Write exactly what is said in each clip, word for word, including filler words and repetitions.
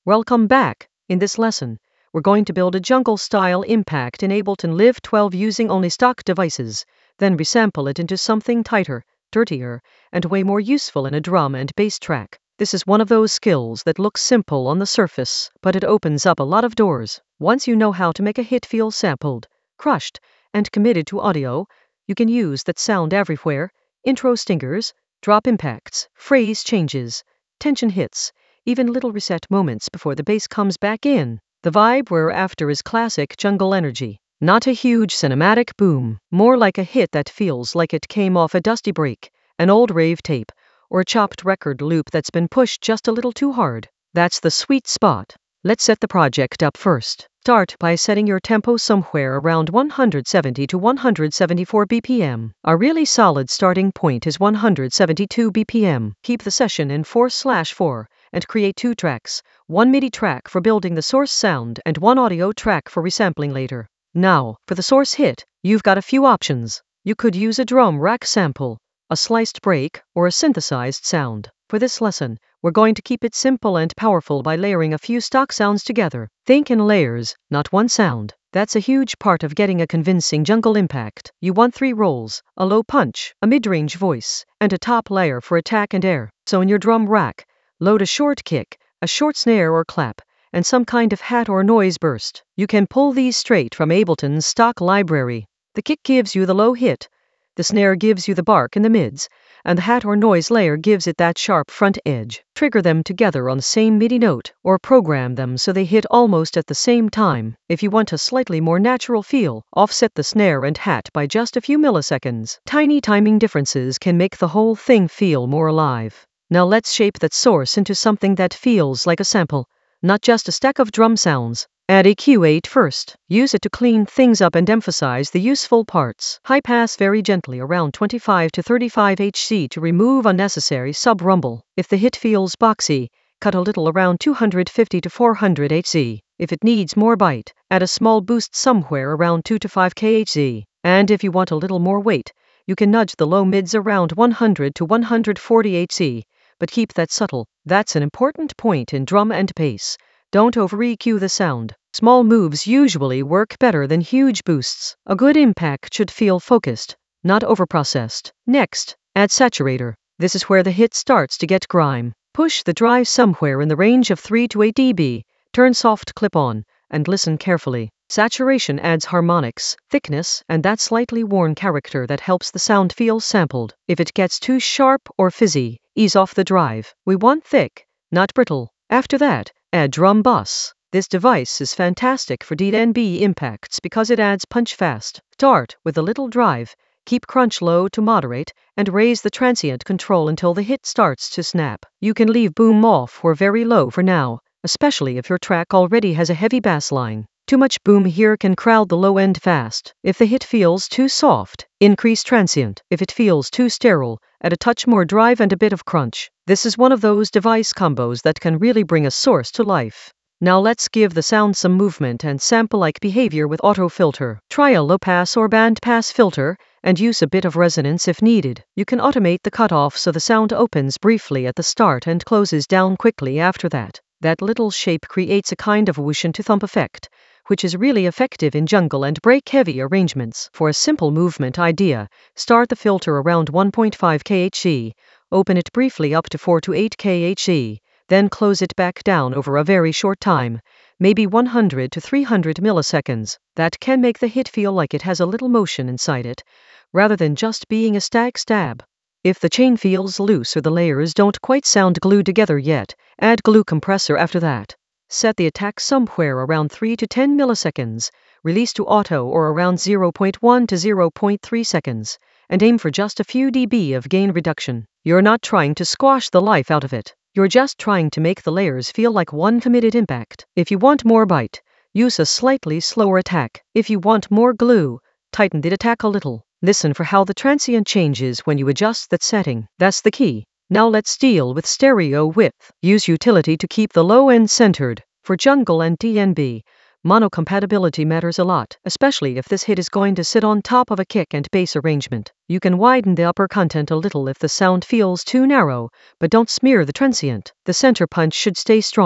Welcome back. In this lesson, we're going to build a jungle-style impact in Ableton Live twelve using only stock devices, then resample it into something tighter, dirtier, and way more useful in a drum and bass track. This is one of those skills that looks simple on the surface, but it opens up a lot of doors. Once you know how to make a hit feel sampled, crushed, and committed to audio, you can use that sound everywhere: intro stingers, drop impacts, phrase changes, tension hits, even little reset moments before the bass comes back in. The vibe we're after is classic jungle energy. Not a huge cinematic boom, more like a hit that feels like it came off a dusty break, an old rave tape, or a chopped record loop that's been pushed just a little too hard. That's the sweet spot. Let's set the project up first. Start by setting your tempo somewhere around one hundred seventy to one hundred seventy-four B P M. A really solid starting point is one hundred seventy-two B P M. Keep the session in four slash four and create two tracks, one MIDI track for building the source sound and one audio track for resampling later. Now, for the source hit, you've got a few options. You could use a drum rack sample, a sliced break, or a synthesized sound. For this lesson, we're going to keep it simple and powerful by layering a few stock sounds together. Think in layers, not one sound. That's a huge part of getting a convincing jungle impact. You want three rolls, a low punch, a mid-range voice, and a top layer for attack and air. So in your drum rack, load a short kick, a short snare or clap, and some kind of hat or noise burst. You can pull these straight from Ableton's stock library. The kick gives you the low hit, the snare gives you the bark in the mids, and the hat or noise layer gives it that sharp front edge. Trigger them together on the same MIDI note, or program them so they hit almost at the same time. If you want a slightly more natural feel, offset the snare and hat by just a few milliseconds. Tiny timing differences can make the whole thing feel more alive. Now let's shape that source into something that feels like a sample, not just a stack of drum sounds. Add E Q eight first. Use it to clean things up and emphasize the useful parts. High pass very gently around twenty-five to thirty-five hertz to remove unnecessary sub-rumble. If the hit feels boxy, cut a little around two hundred fifty to four hundred hertz. If it needs more bite, add a small boost somewhere around two to five kilohertz. And if you want a little more weight, you can nudge the low mids around one hundred to one hundred forty hertz, but keep that subtle. That's an important point in drum and bass. Don't over-E Q the sound. Small moves usually work better than huge boosts. A good impact should feel focused, not overprocessed. Next, add saturator. This is where the hit starts to get grime. Push the drive somewhere in the range of three to eight decibels. Turn soft clip on, and listen carefully. Saturation adds harmonics, thickness, and that slightly worn character that helps the sound feel sampled. If it gets too sharp or fizzy, ease off the drive. We want thick, not brittle. After that, add drum bus. This device is fantastic for D and B impacts because it adds punch fast. Start with a little drive, keep crunch low to moderate, and raise the transient control until the hit starts to snap. You can leave boom off or very low for now, especially if your track already has a heavy bass line. Too much boom here can crowd the low end fast. If the hit feels too soft, increase transient. If it feels too sterile, add a touch more drive and a bit of crunch. This is one of those device combos that can really bring a source to life. Now let's give the sound some movement and sample-like behavior with auto filter. Try a low pass or band pass filter, and use a bit of resonance if needed. You can automate the cutoff so the sound opens briefly at the start and closes down quickly after that. That little shape creates a kind of whoosh to thump effect, which is really effective in jungle and break-heavy arrangements. For a simple movement idea, start the filter around one point five kilohertz, open it briefly up to four to eight kilohertz, then close it back down over a very short time, maybe one hundred to three hundred milliseconds. That can make the hit feel like it has a little motion inside it, rather than just being a static stab. If the chain feels loose or the layers don't quite sound glued together yet, add glue compressor after that. Set the attack somewhere around three to ten milliseconds, release to auto or around zero point one to zero point three seconds, and aim for just a few decibels of gain reduction. You're not trying to squash the life out of it. You're just trying to make the layers feel like one committed impact. If you want more bite, use a slightly slower attack. If you want more glue, tighten the attack a little. Listen for how the transient changes when you adjust that setting. That's the key. Now let's deal with stereo width. Use utility to keep the low end centered. For jungle and D and B, mono compatibility matters a lot, especially if this hit is going to sit on top of a kick and bass arrangement. You can widen the upper content a little if the sound feels too narrow, but don't smear the transient. The center punch should stay strong.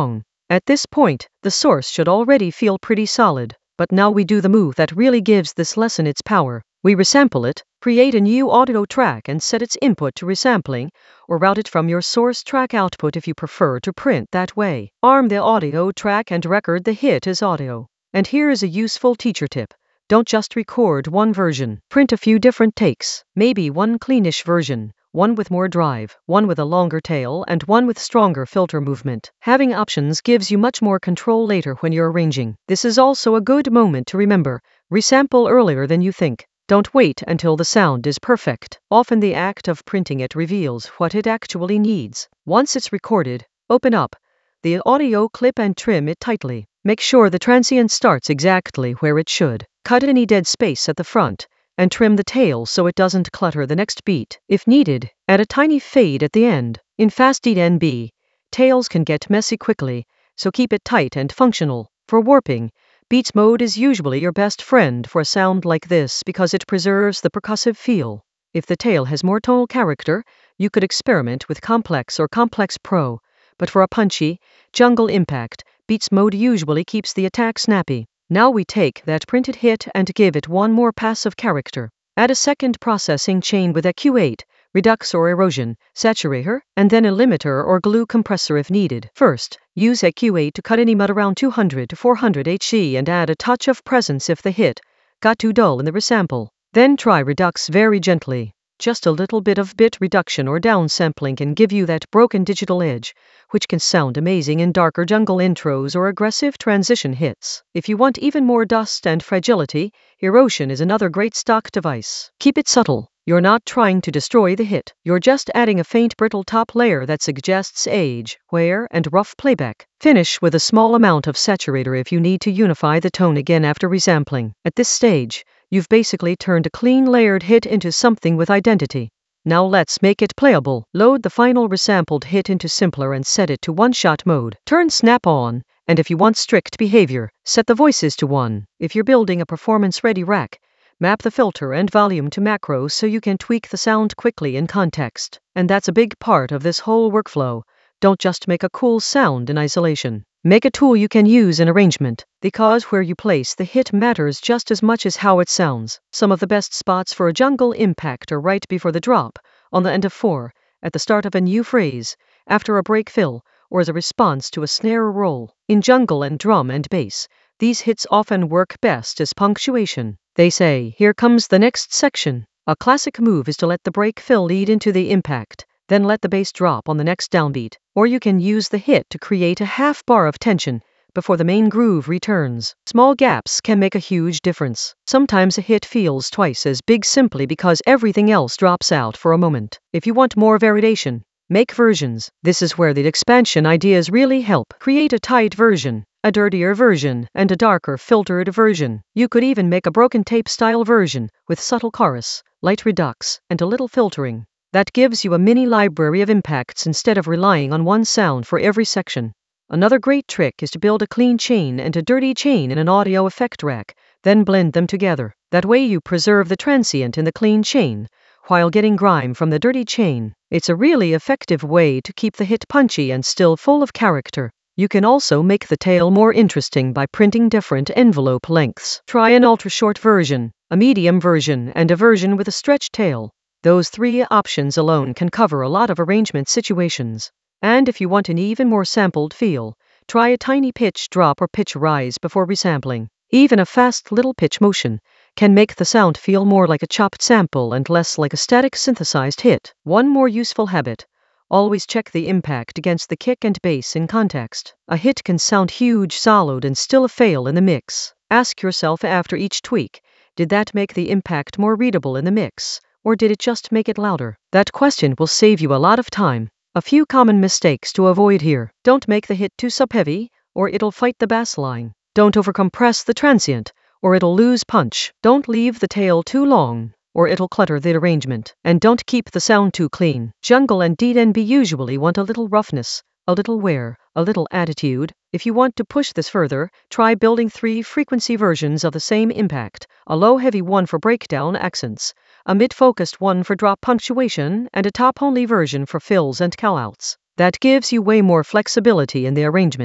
At this point, the source should already feel pretty solid. But now we do the move that really gives this lesson its power. We resample it, create a new audio track and set its input to resampling, or route it from your source track output if you prefer to print that way. Arm the audio track and record the hit as audio. And here is a useful teacher tip. Don't just record one version. Print a few different takes. Maybe one cleanish version, one with more drive, one with a longer tail, and one with stronger filter movement. Having options gives you much more control later when you're arranging. This is also a good moment to remember. Resample earlier than you think. Don't wait until the sound is perfect. Often the act of printing it reveals what it actually needs. Once it's recorded, open up the audio clip and trim it tightly. Make sure the transient starts exactly where it should. Cut any dead space at the front, and trim the tail so it doesn't clutter the next beat. If needed, add a tiny fade at the end. In fast D N B, tails can get messy quickly, so keep it tight and functional. For warping, Beats mode is usually your best friend for a sound like this because it preserves the percussive feel. If the tail has more tonal character, you could experiment with Complex or Complex Pro, but for a punchy, jungle impact, Beats mode usually keeps the attack snappy. Now we take that printed hit and give it one more pass of character. Add a second processing chain with a Q eight, Redux or Erosion, Saturator, and then a limiter or glue compressor if needed. First, use a Q eight to cut any mud around two hundred to four hundred hertz and add a touch of presence if the hit got too dull in the resample. Then try Redux very gently. Just a little bit of bit reduction or downsampling can give you that broken digital edge, which can sound amazing in darker jungle intros or aggressive transition hits. If you want even more dust and fragility, Erosion is another great stock device. Keep it subtle. You're not trying to destroy the hit. You're just adding a faint brittle top layer that suggests age, wear, and rough playback. Finish with a small amount of saturator if you need to unify the tone again after resampling. At this stage, you've basically turned a clean layered hit into something with identity. Now let's make it playable. Load the final resampled hit into Simpler and set it to one-shot mode. Turn Snap on, and if you want strict behavior, set the voices to one. If you're building a performance-ready rack, map the filter and volume to macros so you can tweak the sound quickly in context. And that's a big part of this whole workflow. Don't just make a cool sound in isolation. Make a tool you can use in arrangement, because where you place the hit matters just as much as how it sounds. Some of the best spots for a jungle impact are right before the drop, on the end of four, at the start of a new phrase, after a break fill, or as a response to a snare roll. In jungle and drum and bass, these hits often work best as punctuation. They say, "Here comes the next section." A classic move is to let the break fill lead into the impact, then let the bass drop on the next downbeat. Or you can use the hit to create a half bar of tension before the main groove returns. Small gaps can make a huge difference. Sometimes a hit feels twice as big simply because everything else drops out for a moment. If you want more variation, make versions. This is where the expansion ideas really help. Create a tight version, a dirtier version, and a darker filtered version. You could even make a broken tape style version with subtle chorus, light redux, and a little filtering. That gives you a mini library of impacts instead of relying on one sound for every section. Another great trick is to build a clean chain and a dirty chain in an audio effect rack, then blend them together. That way you preserve the transient in the clean chain, while getting grime from the dirty chain. It's a really effective way to keep the hit punchy and still full of character. You can also make the tail more interesting by printing different envelope lengths. Try an ultra-short version, a medium version, and a version with a stretched tail. Those three options alone can cover a lot of arrangement situations. And if you want an even more sampled feel, try a tiny pitch drop or pitch rise before resampling. Even a fast little pitch motion can make the sound feel more like a chopped sample and less like a static synthesized hit. One more useful habit: always check the impact against the kick and bass in context. A hit can sound huge soloed and still fail in the mix. Ask yourself after each tweak, did that make the impact more readable in the mix? Or did it just make it louder? That question will save you a lot of time. A few common mistakes to avoid here. Don't make the hit too sub-heavy, or it'll fight the bass line. Don't overcompress the transient, or it'll lose punch. Don't leave the tail too long, or it'll clutter the arrangement. And don't keep the sound too clean. Jungle and D N B usually want a little roughness, a little wear, a little attitude. If you want to push this further, try building three frequency versions of the same impact: a low-heavy one for breakdown accents, a mid-focused one for drop punctuation, and a top-only version for fills and callouts. That gives you way more flexibility in the arrangement.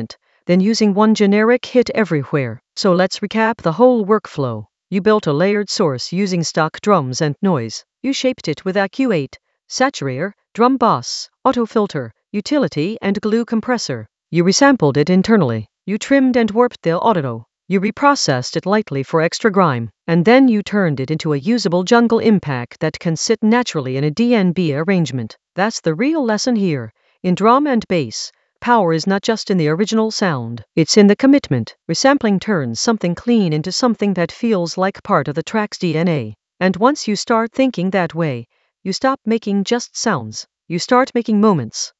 than using one generic hit everywhere. So let's recap the whole workflow. You built a layered source using stock drums and noise. You shaped it with A Q eight, Saturator, Drum Boss, Auto Filter, Utility, and Glue Compressor. You resampled it internally. You trimmed and warped the audio. You reprocessed it lightly for extra grime. And then you turned it into a usable jungle impact that can sit naturally in a D N B arrangement. That's the real lesson here. In drum and bass, power is not just in the original sound. It's in the commitment. Resampling turns something clean into something that feels like part of the track's D N A. And once you start thinking that way, you stop making just sounds. You start making moments.